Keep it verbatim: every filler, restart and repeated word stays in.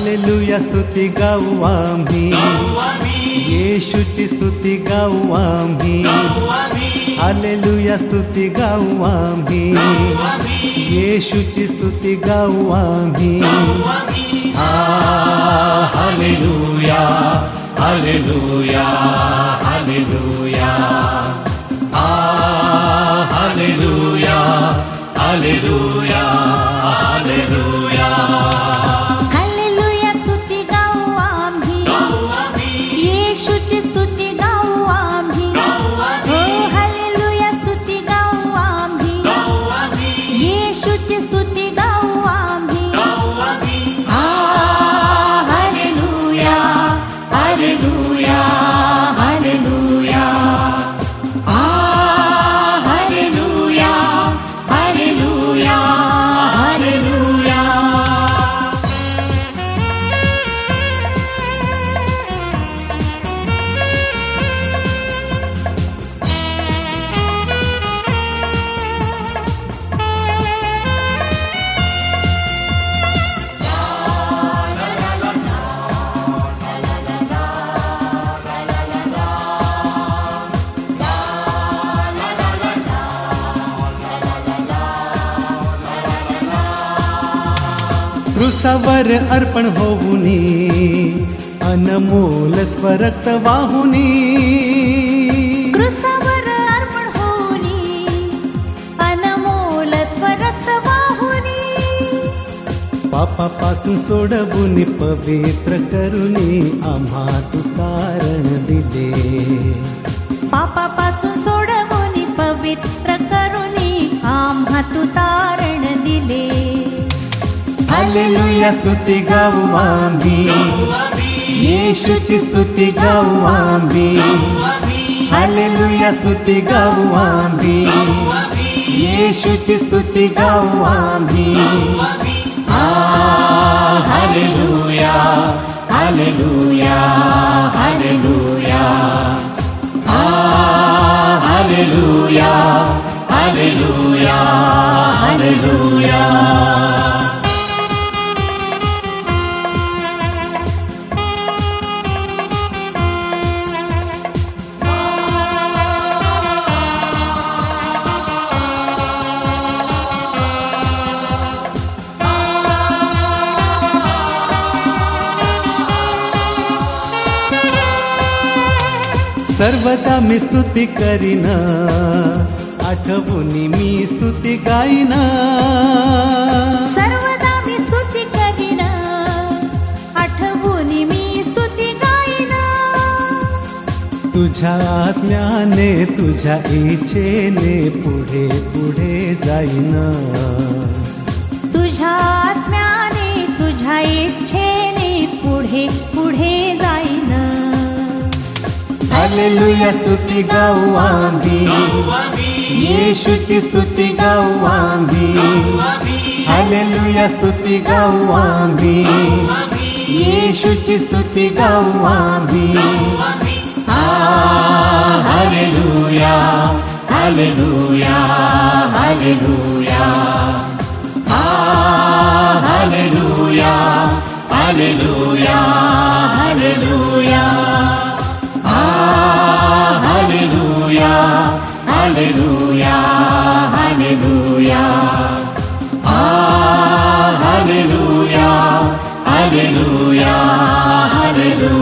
Hallelujah स्तुती गाऊ आम्ही, येशूची स्तुती गाऊ आम्ही, हालेलुया स्तुती गाऊ आम्ही, येशूची स्तुती गाऊ आम्ही. आ हालेलुया हालेलुया हालेलुया, आ हालेलुया हालेलुया हालेलुया. हालेलुया स्तुती गाऊ आम्ही, येशूची स्तुती गाऊ आम्ही. हो हालेलुया स्तुती गाऊ आम्ही, येशूची स्तुती गाऊ आम्ही. आ हालेलुया हालेलुया हालेलुया, आ हालेलुया हालेलुया हालेलुया. क्रूसावर अर्पण होऊनी, अनमोल स्वरक्त वाहुनी. क्रूसावर अर्पण होऊनी, अनमोल स्वरक्त वाहुनी. पापापासून सोडवून पवित्र करुनी, आम्हा तू तारण दिले. पापापासून सोडवून पवित्र करुनी, आम्हा तू तारण दिले. हालेलुया स्तुती गाऊ आम्ही, येशूची स्तुती गाऊ आम्ही, हालेलुया स्तुती गाऊ आम्ही, येशूची स्तुती गाऊ आम्ही. आ हालेलुया हालेलुया हालेलुया, आ हालेलुया हालेलुया हालेलुया. सर्वदा मी स्तुती करीना, आठवूनी मी स्तुती गाईना. सर्वदा मी स्तुती करीना, आठवूनी मी स्तुती गाईना. तुझ्या आज्ञाने तुझ्या इच्छेने पुढे पुढे जाईना. तुझ्या आत्म्याने तुझ्या इच्छेने पुढे पुढे जाईन. हालेलुया स्तुती गाऊ आम्ही, येशूची स्तुती गाऊ आम्ही, हालेलुया स्तुती गाऊ आम्ही, येशूची स्तुती गाऊ आम्ही. आ हालेलुया हालेलुया हालेलुया, आ हालेलुया हालेलुया हालेलुया, आ हालेलुया हालेलुया हालेलुया, आ हालेलुया हालेलुया हालेलुया.